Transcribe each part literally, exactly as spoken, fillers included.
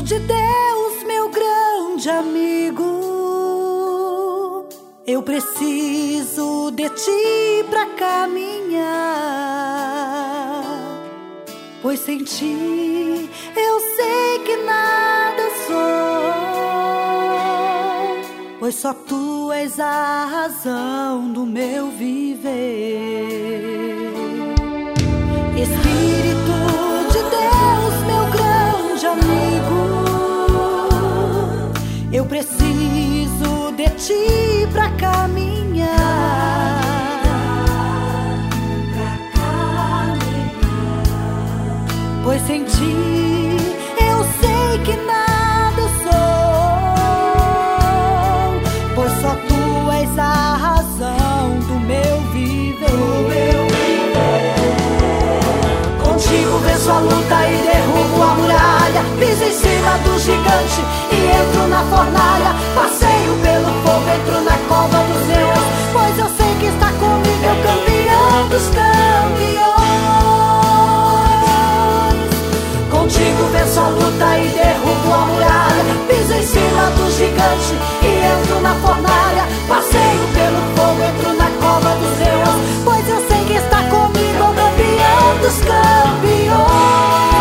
de Deus, meu grande amigo, eu preciso de ti pra caminhar, pois sem ti eu sei que nada sou, pois só tu és a razão do meu viver. Espírito de Deus, meu grande amigo, eu preciso de ti pra caminhar, pois sem ti eu sei que nada sou, pois só tu és a razão do meu viver. Contigo venço a luta e derrubo a muralha, piso em cima do gigante e entro na fornalha, passeio pelo fogo, entro na cova dos leões, pois eu sei que está comigo, é o campeão dos campeões. Contigo venço a luta e derrubo a muralha, piso em cima do gigante e entro na fornalha, passeio pelo fogo, entro na cova dos leões, pois eu sei que está comigo, é o campeão dos campeões.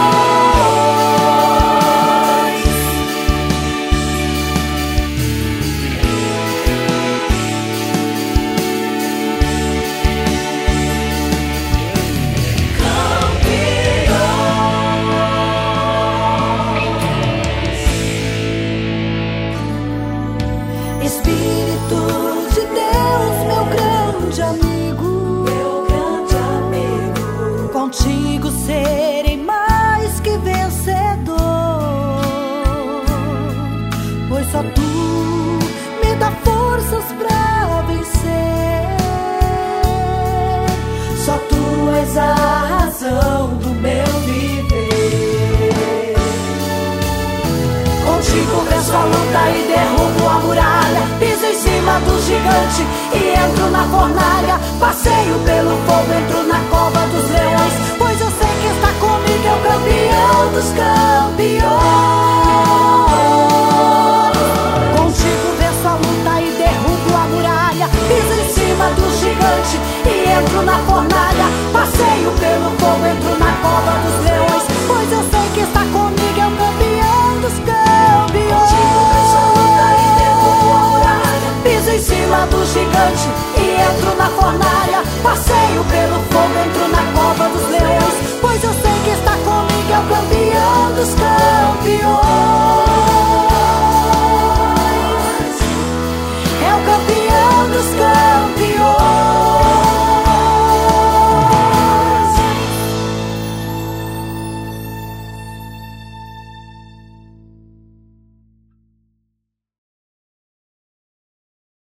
Espírito de Deus, meu grande amigo, meu grande amigo, contigo serei mais que vencedor, pois só tu me dá forças pra vencer, só tu és a razão do meu viver. Contigo venço a luta e derrubo a muralha, piso em cima do gigante e entro na fornalha, passeio pelo fogo, entro na cova dos leões, pois eu sei que está comigo, é o campeão dos campeões. Contigo venço a luta e derrubo a muralha, piso em cima do gigante e entro na fornalha,